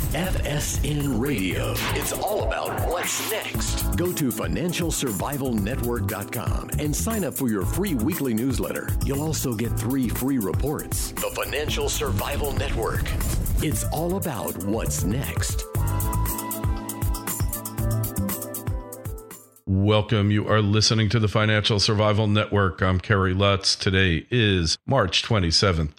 FSN Radio. It's all about what's next. Go to financialsurvivalnetwork.com and sign up for your free weekly newsletter. You'll also get 3 free reports. The Financial Survival Network. It's all about what's next. Welcome. You are listening to the Financial Survival Network. I'm Kerry Lutz. Today is March 27th,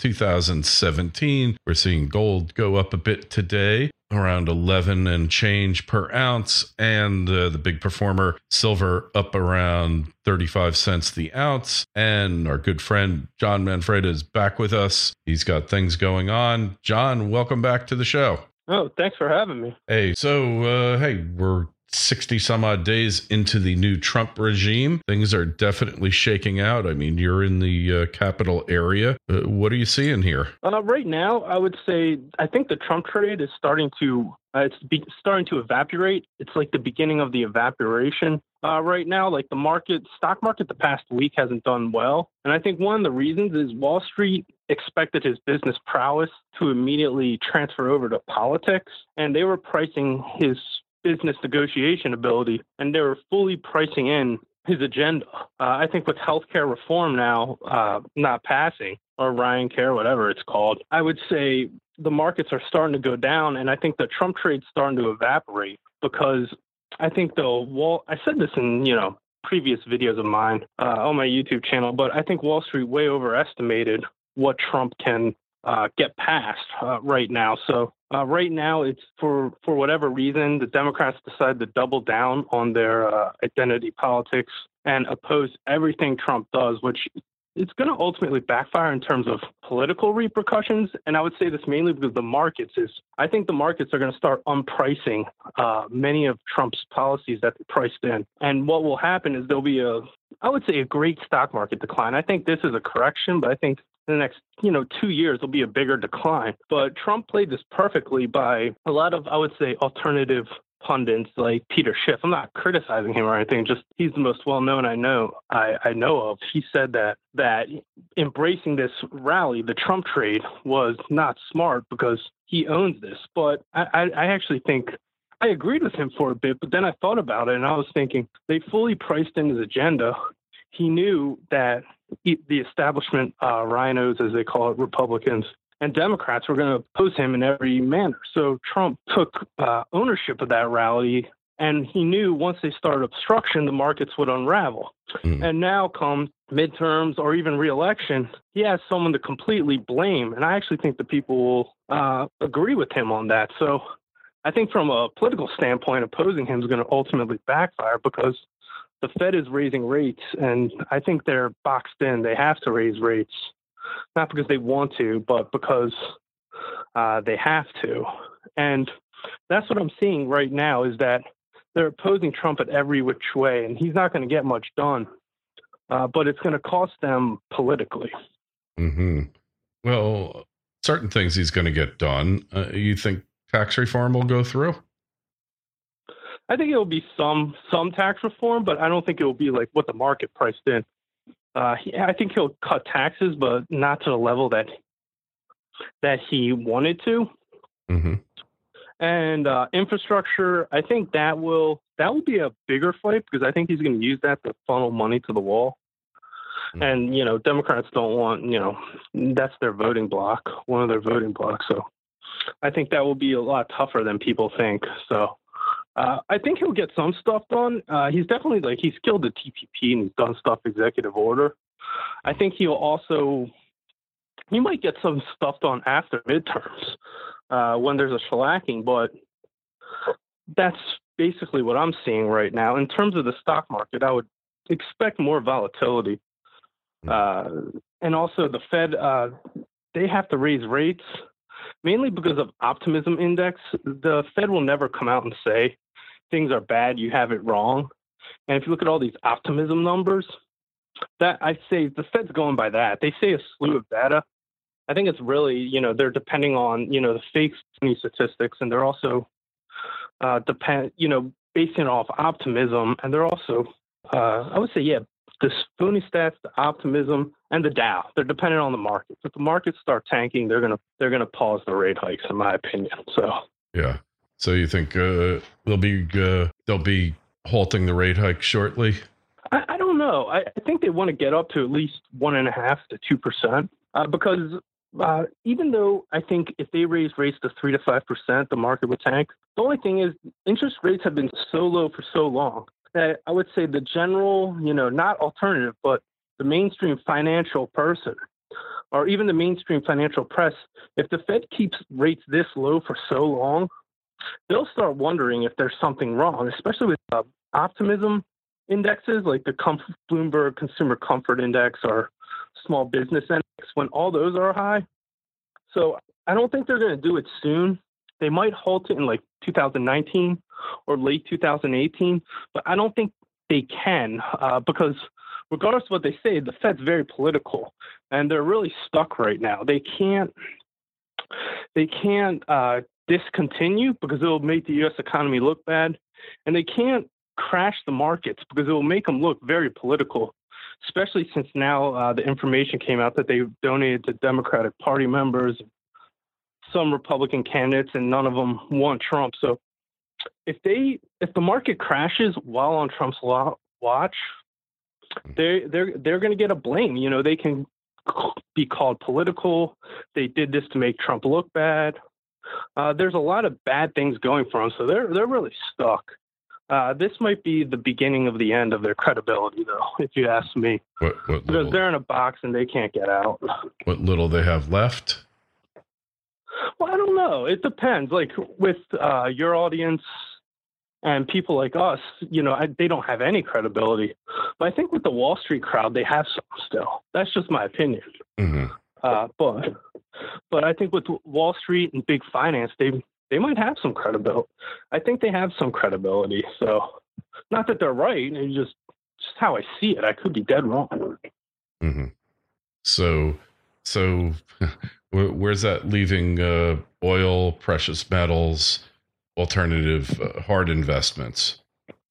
2017. We're seeing gold go up a bit today, around 11 and change per ounce. And the big performer, silver, up around 35 cents the ounce. And our good friend, John Manfreda, is back with us. He's got things going on. John, welcome back to the show. Oh, thanks for having me. Hey, so, we're 60 some odd days into the new Trump regime. Things are definitely shaking out. I mean, you're in the capital area. What are you seeing here? Right now, I would say I think the Trump trade is starting to starting to evaporate. It's like the beginning of the evaporation. Right now, like the stock market the past week hasn't done well. And I think one of the reasons is Wall Street expected his business prowess to immediately transfer over to politics. And they were pricing his business negotiation ability, and they were fully pricing in his agenda. I think with healthcare reform now not passing, or Ryan Care, whatever it's called, I would say the markets are starting to go down, and I think the Trump trade's starting to evaporate because I think I said this in previous videos of mine on my YouTube channel, but I think Wall Street way overestimated what Trump can get past right now. So right now, it's for whatever reason, the Democrats decided to double down on their identity politics and oppose everything Trump does, which it's going to ultimately backfire in terms of political repercussions. And I would say this mainly because I think the markets are going to start unpricing many of Trump's policies that they priced in. And what will happen is there'll be a great stock market decline. I think this is a correction, but I think in the next, 2 years, there'll be a bigger decline. But Trump played this perfectly by a lot of, I would say, alternative pundits like Peter Schiff. I'm not criticizing him or anything, just he's the most well-known I know of. He said that embracing this rally, the Trump trade, was not smart because he owns this. But I actually think I agreed with him for a bit, but then I thought about it and I was thinking they fully priced in his agenda. He knew that the establishment, rhinos, as they call it, Republicans and Democrats, were going to oppose him in every manner. So Trump took ownership of that rally, and he knew once they started obstruction, the markets would unravel. And now come midterms or even re-election, he has someone to completely blame. And I actually think the people will agree with him on that. So I think from a political standpoint, opposing him is going to ultimately backfire because the Fed is raising rates, and I think they're boxed in. They have to raise rates, not because they want to, but because they have to. And that's what I'm seeing right now is that they're opposing Trump at every which way, and he's not going to get much done, but it's going to cost them politically. Mm-hmm. Well, certain things he's going to get done. You think tax reform will go through? I think it will be some tax reform, but I don't think it will be like what the market priced in. I think he'll cut taxes, but not to the level that he wanted to. Mm-hmm. And infrastructure, I think that will be a bigger fight because I think he's going to use that to funnel money to the wall. Mm-hmm. And Democrats don't want that's their voting block, one of their voting blocks. So I think that will be a lot tougher than people think. So. I think he'll get some stuff done. He's definitely he's killed the TPP and he's done stuff executive order. I think he might get some stuff done after midterms when there's a shellacking, but that's basically what I'm seeing right now. In terms of the stock market, I would expect more volatility. And also the Fed, they have to raise rates mainly because of optimism index. The Fed will never come out and say things are bad, you have it wrong. And if you look at all these optimism numbers, that I say the Fed's going by that. They say a slew of data. I think it's really, they're depending on, the fake statistics, and they're also basing it off optimism. And they're also, I would say, the phony stats, the optimism, and the Dow. They're dependent on the markets. If the markets start tanking, they're gonna pause the rate hikes, in my opinion. So Yeah. So you think they'll be halting the rate hike shortly? I don't know. I think they want to get up to at least 1.5% to 2%, because even though I think if they raise rates to 3 to 5%, the market would tank. The only thing is interest rates have been so low for so long that I would say the general, not alternative, but the mainstream financial person or even the mainstream financial press, if the Fed keeps rates this low for so long, they'll start wondering if there's something wrong, especially with optimism indexes like the Bloomberg Consumer Comfort Index or Small Business Index, when all those are high. So I don't think they're going to do it soon. They might halt it in like 2019 or late 2018, but I don't think they can because regardless of what they say, the Fed's very political and they're really stuck right now. They can't discontinue because it will make the U.S. economy look bad, and they can't crash the markets because it will make them look very political, especially since now the information came out that they donated to Democratic Party members, some Republican candidates, and none of them want Trump. So if the market crashes while on Trump's watch, they're going to get a blame. They can be called political. They did this to make Trump look bad. There's a lot of bad things going for them, so they're really stuck. This might be the beginning of the end of their credibility, though, if you ask me. Because they're in a box and they can't get out. What little they have left? Well, I don't know. It depends. Like with your audience and people like us, they don't have any credibility. But I think with the Wall Street crowd, they have some still. That's just my opinion. Mm-hmm. But I think with Wall Street and big finance, they might have some credibility. I think they have some credibility. So not that they're right. It's just how I see it. I could be dead wrong. Mm-hmm. So where's that leaving oil, precious metals, alternative hard investments?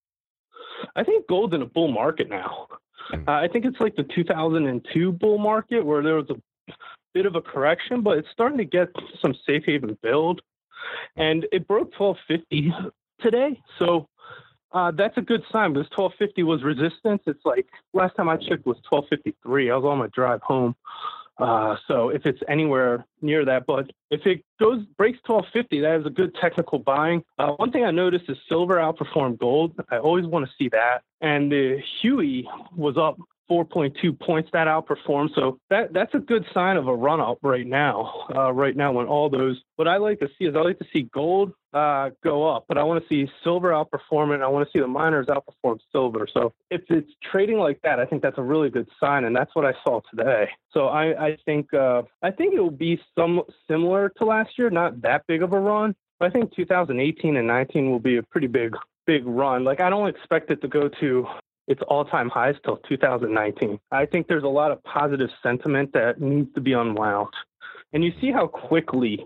I think gold's in a bull market now. I think it's like the 2002 bull market where there was a bit of a correction, but it's starting to get some safe haven build. And it broke 1250 today. So that's a good sign because 1250 was resistance. It's like last time I checked was 1253. I was on my drive home. So if it's anywhere near that, but if it breaks 1250, that is a good technical buying. One thing I noticed is silver outperformed gold. I always want to see that. And the Huey was up 4.2 points. That outperformed. So that's a good sign of a run up right now. When all those, what I like to see is I like to see gold go up, but I want to see silver outperform it. I want to see the miners outperform silver. So if it's trading like that, I think that's a really good sign, and that's what I saw today. So I think it will be some similar to last year, not that big of a run. But I think 2018 and 19 will be a pretty big run. Like I don't expect it to go to its all-time highs till 2019. I think there's a lot of positive sentiment that needs to be unwound. And you see how quickly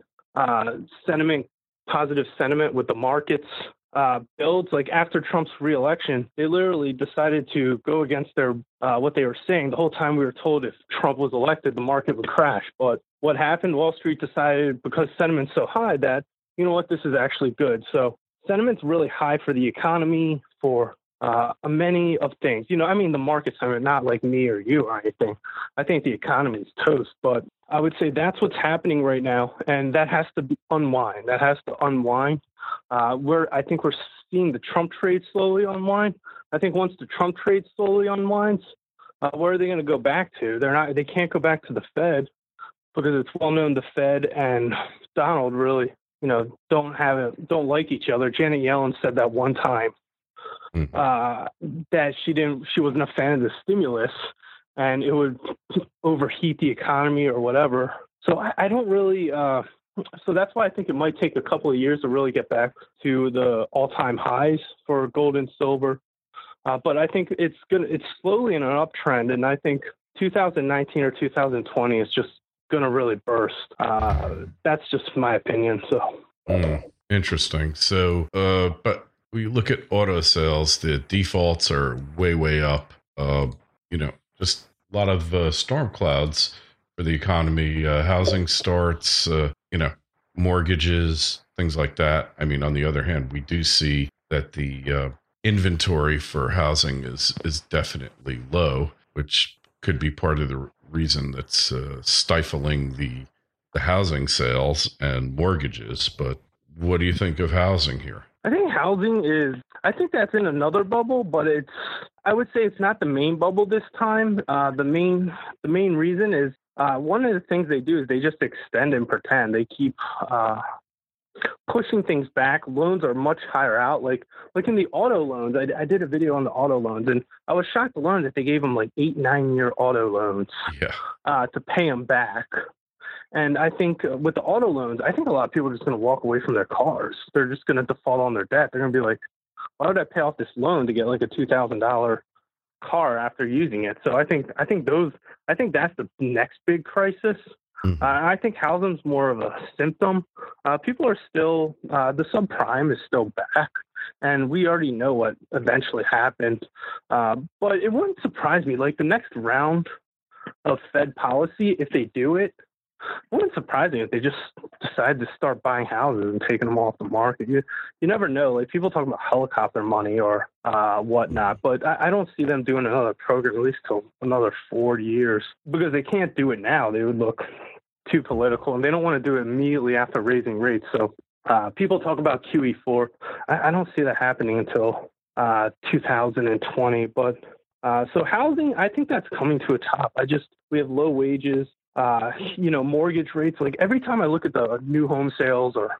positive sentiment with the markets builds. Like after Trump's reelection, they literally decided to go against their what they were saying. The whole time we were told if Trump was elected, the market would crash. But what happened? Wall Street decided because sentiment's so high that, you know what, this is actually good. So sentiment's really high for the economy, for many of things. The market sentiment, not like me or you or anything. I think the economy is toast, but I would say that's what's happening right now, and that has to unwind. I think we're seeing the Trump trade slowly unwind. I think once the Trump trade slowly unwinds, where are they going to go back to? They can't go back to the Fed because it's well known the Fed and Donald really, don't like each other. Janet Yellen said that one time. That she wasn't a fan of the stimulus and it would overheat the economy or whatever. So I don't really, so that's why I think it might take a couple of years to really get back to the all-time highs for gold and silver. But I think it's slowly in an uptrend. And I think 2019 or 2020 is just going to really burst. That's just my opinion. So interesting. So, but we look at auto sales, the defaults are way up. Just a lot of storm clouds for the economy, housing starts, mortgages, things like that. I mean, on the other hand, we do see that the inventory for housing is definitely low, which could be part of the reason that's stifling the housing sales and mortgages. But what do you think of housing here? I think that's in another bubble, but I would say it's not the main bubble this time. The main reason is one of the things they do is they just extend and pretend. They keep pushing things back. Loans are much higher out. Like in the auto loans, I did a video on the auto loans, and I was shocked to learn that they gave them like 8-9 year auto loans to pay them back. And I think with the auto loans, I think a lot of people are just going to walk away from their cars. They're just going to default on their debt. They're going to be like, why would I pay off this loan to get like a $2,000 car after using it? So I think that's the next big crisis. Mm-hmm. I think housing's more of a symptom. People are still, the subprime is still back, and we already know what eventually happened. But it wouldn't surprise me, like the next round of Fed policy, if they do it, wouldn't surprise me if they just decide to start buying houses and taking them off the market. You never know. Like people talk about helicopter money or whatnot, but I don't see them doing another program at least till another 4 years, because they can't do it now. They would look too political, and they don't want to do it immediately after raising rates. So people talk about QE4. I don't see that happening until 2020. But so housing, I think that's coming to a top. We have low wages. Mortgage rates, like every time I look at the new home sales, or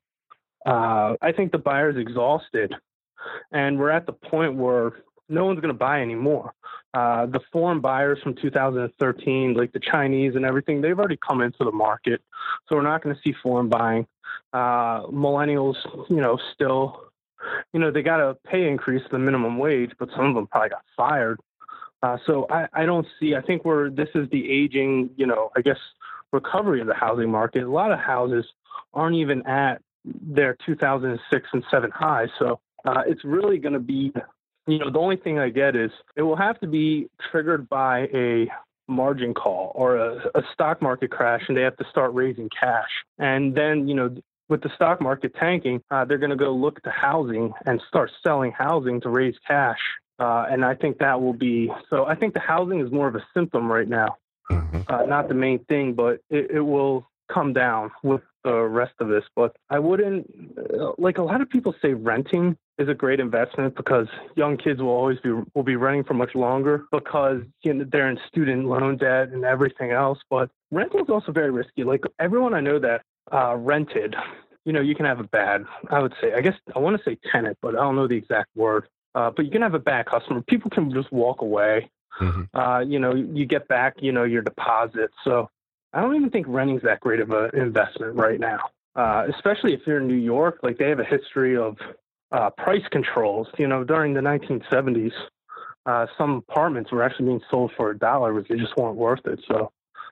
I think the buyer's exhausted, and we're at the point where no one's going to buy anymore. The foreign buyers from 2013, like the Chinese and everything, they've already come into the market. So we're not going to see foreign buying. Millennials, still, they got a pay increase, the minimum wage, but some of them probably got fired. So I don't see, I think this is the aging, recovery of the housing market. A lot of houses aren't even at their 2006 and 7 highs. So it's really going to be, the only thing I get is it will have to be triggered by a margin call or a stock market crash, and they have to start raising cash. And then, with the stock market tanking, they're going to go look to housing and start selling housing to raise cash. And I think that will be, so I think the housing is more of a symptom right now, not the main thing, but it will come down with the rest of this. But I wouldn't, like a lot of people say renting is a great investment because young kids will be renting for much longer because they're in student loan debt and everything else. But renting is also very risky. Like everyone I know that rented, you can have a bad, I would say, I guess I want to say tenant, but I don't know the exact word. But you can have a bad customer. People can just walk away. Mm-hmm. You get back, your deposit. So I don't even think renting is that great of an investment right now, especially if you're in New York. Like they have a history of price controls. During the 1970s, some apartments were actually being sold for $1 because they just weren't worth it. So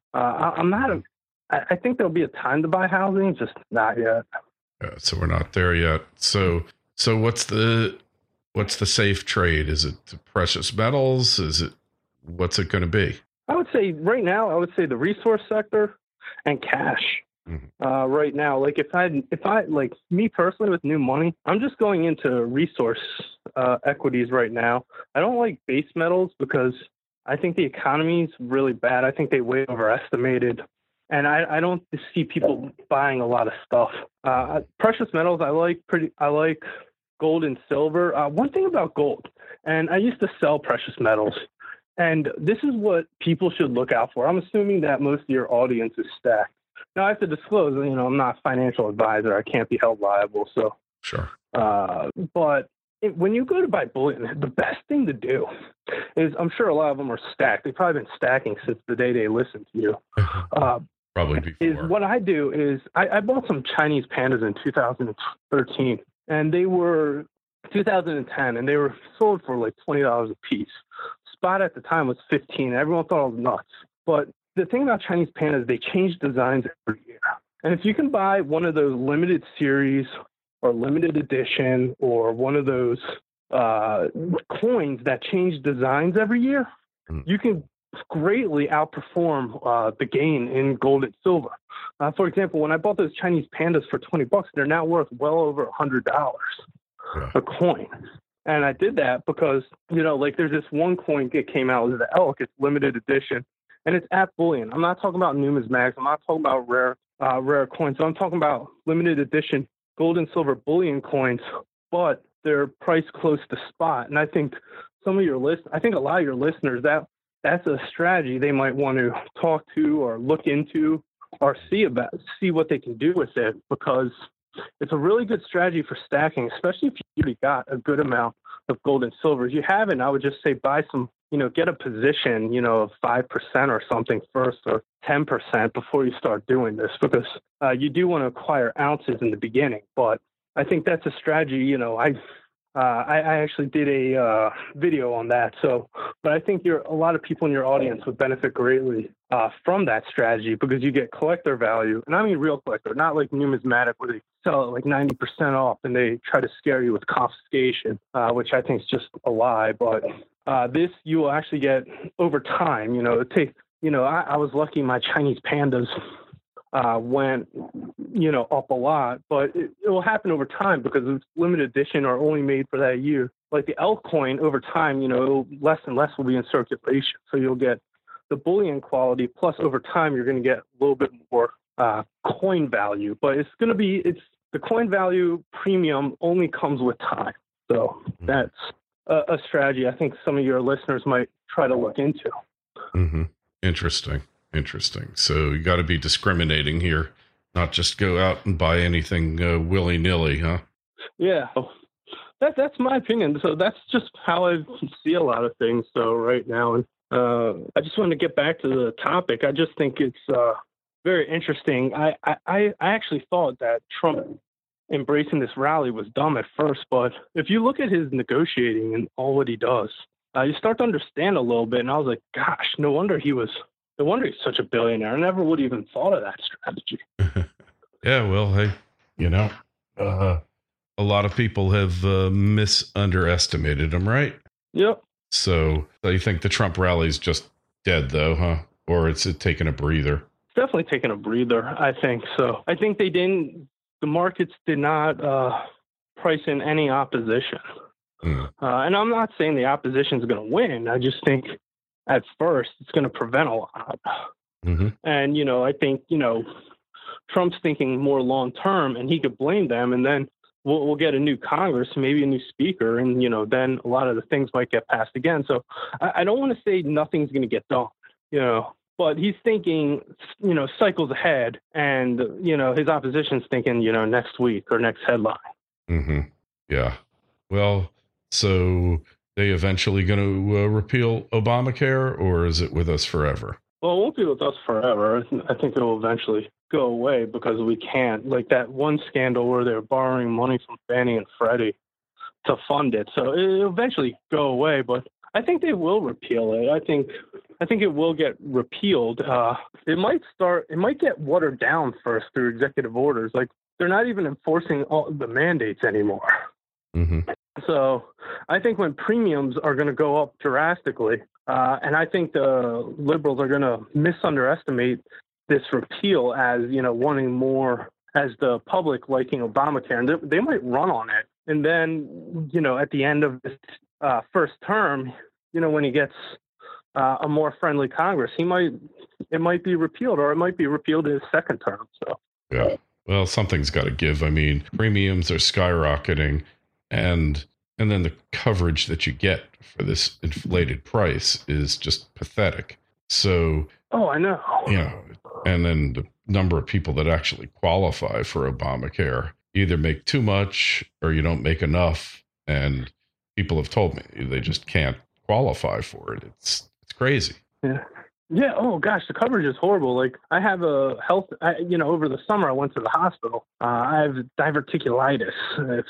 I think there'll be a time to buy housing, just not yet. So we're not there yet. So what's the safe trade? Is it precious metals? What's it going to be? I would say right now, the resource sector and cash. Mm-hmm. Right now, like if I like me personally with new money, I'm just going into resource equities right now. I don't like base metals because I think the economy is really bad. I think they way overestimated. And I don't see people buying a lot of stuff. Precious metals, I like gold and silver. One thing about gold, and I used to sell precious metals, and this is what people should look out for. I'm assuming that most of your audience is stacked. Now, I have to disclose, I'm not a financial advisor. I can't be held liable. So, sure. But when you go to buy bullion, the best thing to do is, I'm sure a lot of them are stacked. They've probably been stacking since the day they listened to you. Probably before. What I do is I bought some Chinese pandas in 2013. And they were 2010, and they were sold for like $20 a piece. Spot at the time was $15. Everyone thought it was nuts. But the thing about Chinese pandas, they change designs every year. And if you can buy one of those limited series or limited edition or one of those coins that change designs every year, you can greatly outperform the gain in gold and silver. For example, when I bought those Chinese pandas for $20, they're now worth well over $100 a coin. And I did that because, like there's this one coin that came out, the elk. It's limited edition, and it's at bullion. I'm not talking about numismatics. I'm not talking about rare coins. I'm talking about limited edition gold and silver bullion coins, but they're priced close to spot. And I think a lot of your listeners, that's a strategy they might want to talk to or look into or see what they can do with it, because it's a really good strategy for stacking, especially if you already got a good amount of gold and silver. If you haven't, I would just say buy some, get a position, of 5% or something first, or 10% before you start doing this, because you do want to acquire ounces in the beginning. But I think that's a strategy, I actually did a video on that. But I think a lot of people in your audience would benefit greatly from that strategy, because you get collector value, and I mean real collector, not like numismatic where they sell it like 90% off and they try to scare you with confiscation, which I think is just a lie. But this you will actually get over time. I was lucky my Chinese pandas went, up a lot, but it will happen over time because it's limited edition or only made for that year. Like the elk coin, over time, less and less will be in circulation. So you'll get the bullion quality, plus over time, you're going to get a little bit more coin value, but it's the coin value premium only comes with time. So that's a strategy I think some of your listeners might try to look into. Mm-hmm. Interesting. So you got to be discriminating here, not just go out and buy anything willy-nilly, huh? Yeah, that's my opinion. So that's just how I see a lot of things. So right now, and I just want to get back to the topic. I just think it's very interesting. I actually thought that Trump embracing this rally was dumb at first, but if you look at his negotiating and all what he does, you start to understand a little bit. And I was like, gosh, no wonder he's such a billionaire. I never would have even thought of that strategy. Yeah, well, hey, a lot of people have underestimated him, right? Yep. So you think the Trump rally is just dead, though, huh? Or it's taking a breather? It's definitely taking a breather, I think. So I think the markets did not price in any opposition. And I'm not saying the opposition is going to win. I just think at first it's going to prevent a lot. Mm-hmm. And, I think, Trump's thinking more long term, and he could blame them, and then we'll get a new Congress, maybe a new speaker, and, then a lot of the things might get passed again. So I don't want to say nothing's going to get done, but he's thinking, cycles ahead, and, his opposition's thinking, next week or next headline. Mm-hmm. Yeah. Well, so they eventually going to repeal Obamacare, or is it with us forever? Well, it won't be with us forever. I think it will eventually go away because we can't. Like that one scandal where they're borrowing money from Fannie and Freddie to fund it. So it'll eventually go away, but I think they will repeal it. I think it will get repealed. It might get watered down first through executive orders. Like they're not even enforcing all the mandates anymore. Mm-hmm. So I think when premiums are going to go up drastically, and I think the liberals are going to misunderestimate this repeal as, wanting more, as the public liking Obamacare, and they might run on it. And then, at the end of this first term, when he gets a more friendly Congress, it might be repealed, or it might be repealed in his second term. So yeah, well, something's got to give. I mean, premiums are skyrocketing, and then the coverage that you get for this inflated price is just pathetic. So, I know. And then the number of people that actually qualify for Obamacare either make too much or you don't make enough. And people have told me they just can't qualify for it. It's crazy. Yeah. Yeah. Oh gosh, the coverage is horrible. Like I have over the summer I went to the hospital. I have diverticulitis.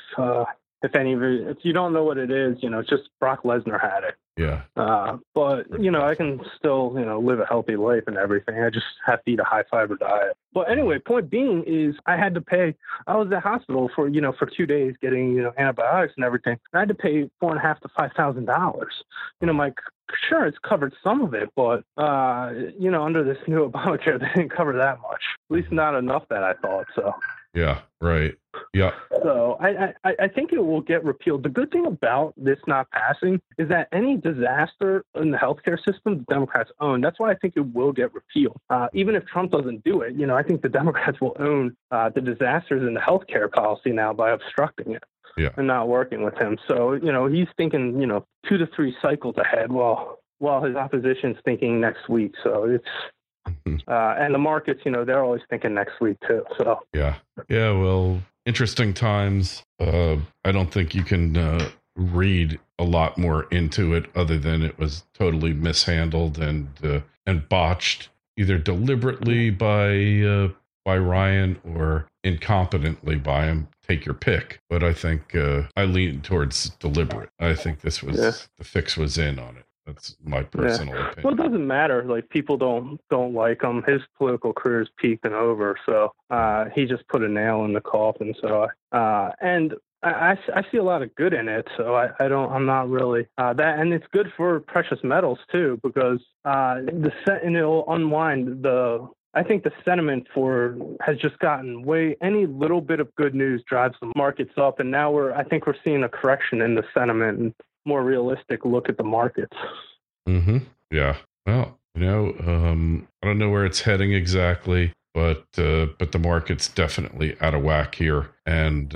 If you don't know what it is, just Brock Lesnar had it. Yeah. But, I can still, live a healthy life and everything. I just have to eat a high fiber diet. But anyway, point being is I was at the hospital for 2 days getting, antibiotics and everything. I had to pay $4,500 to $5,000. My sure, it's covered some of it, but, under this new Obamacare, they didn't cover that much. At least not enough that I thought, so. Yeah, right. Yeah. So I think it will get repealed. The good thing about this not passing is that any disaster in the healthcare system, the Democrats own. That's why I think it will get repealed. Even if Trump doesn't do it, I think the Democrats will own the disasters in the healthcare policy now by obstructing it. Yeah. And not working with him. So, he's thinking, 2 to 3 cycles ahead while his opposition's thinking next week. So it's, and the markets, they're always thinking next week too. So yeah. Well, interesting times. I don't think you can read a lot more into it other than it was totally mishandled and botched, either deliberately by Ryan or incompetently by him. Take your pick. But I think I lean towards deliberate. I think this was the fix was in on it. That's my personal opinion. Well, it doesn't matter. Like, people don't like him. His political career is peaked and over. So he just put a nail in the coffin. So and I see a lot of good in it. So I'm not really that. And it's good for precious metals too, because and it'll unwind I think the sentiment has just gotten any little bit of good news drives the markets up. And now I think we're seeing a correction in the sentiment and more realistic look at the markets. Mm-hmm. Yeah. Well, I don't know where it's heading exactly, but the market's definitely out of whack here. And,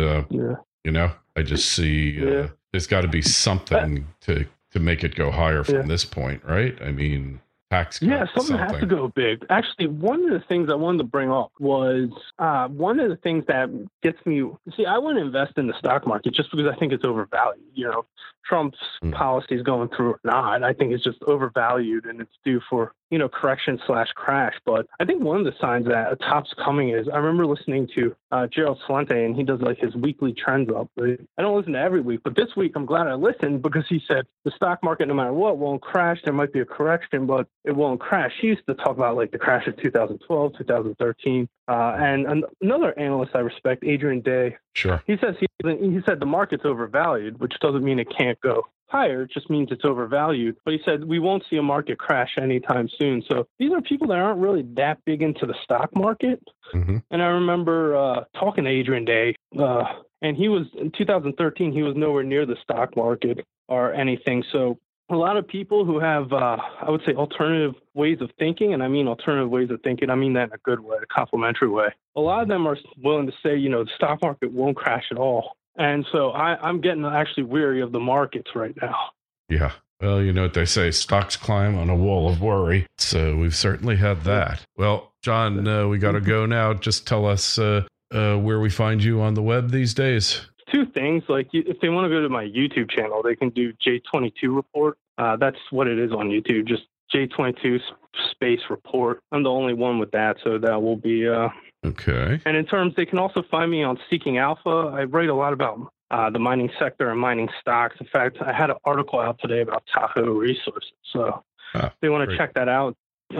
I just see there's got to be something to make it go higher from this point, right? I mean, something has to go big. Actually, one of the things I wanted to bring up was one of the things that gets me. See, I wouldn't invest in the stock market just because I think it's overvalued. Trump's policies going through or not, I think it's just overvalued and it's due for correction/crash. But I think one of the signs that a top's coming is I remember listening to Gerald Celente, and he does like his weekly trends up. I don't listen to every week, but this week I'm glad I listened because he said the stock market, no matter what, won't crash. There might be a correction, but it won't crash. He used to talk about like the crash of 2012, 2013. And another analyst I respect, Adrian Day. Sure. He said the market's overvalued, which doesn't mean it can't go higher. It just means it's overvalued. But he said we won't see a market crash anytime soon. So these are people that aren't really that big into the stock market. Mm-hmm. And I remember talking to Adrian Day, and he was in 2013. He was nowhere near the stock market or anything. So a lot of people who have, I would say, alternative ways of thinking, and I mean alternative ways of thinking, I mean that in a good way, a complimentary way. A lot of them are willing to say, the stock market won't crash at all. And so I'm getting actually weary of the markets right now. Yeah. Well, you know what they say, stocks climb on a wall of worry. So we've certainly had that. Well, John, we got to go now. Just tell us where we find you on the web these days. 2 things. Like, if they want to go to my YouTube channel, they can do J22 Report. That's what it is on YouTube, just J22 space report. I'm the only one with that, so that will be... Okay. And in terms, they can also find me on Seeking Alpha. I write a lot about the mining sector and mining stocks. In fact, I had an article out today about Tahoe Resources. So if they want to check that out,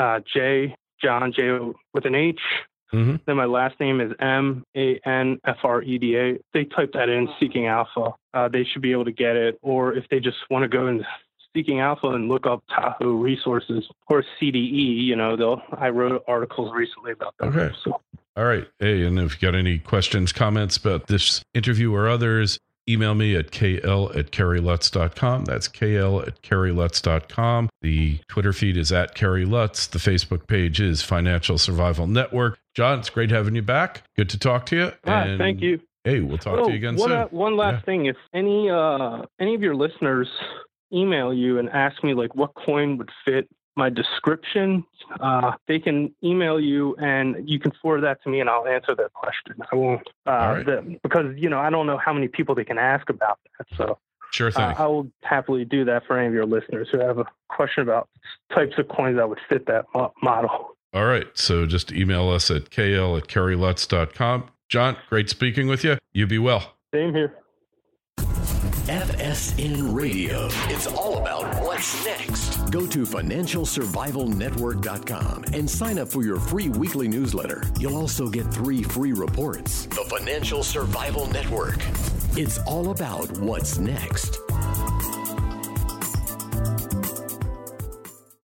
John J with an H. Mm-hmm. Then my last name is Manfreda. They type that in, Seeking Alpha. They should be able to get it. Or if they just want to go in Seeking Alpha and look up Tahoe Resources or CDE, I wrote articles recently about that. Okay. So. All right. Hey, and if you got any questions, comments about this interview or others, email me at kl@kerrylutz.com. That's kl@kerrylutz.com. The Twitter feed is @KerryLutz. The Facebook page is Financial Survival Network. John, it's great having you back. Good to talk to you. And thank you. Hey, we'll talk to you again soon. One last thing. If any of your listeners email you and ask me like what coin would fit my description, they can email you and you can forward that to me and I'll answer that question. I won't, because, I don't know how many people they can ask about that. So sure thing. I will happily do that for any of your listeners who have a question about types of coins that would fit that model. All right. So just email us at kl@kerrylutz.com. John, great speaking with you. You be well. Same here. FSN Radio. It's all about what's next. Go to financialsurvivalnetwork.com and sign up for your free weekly newsletter. You'll also get 3 free reports. The Financial Survival Network. It's all about what's next.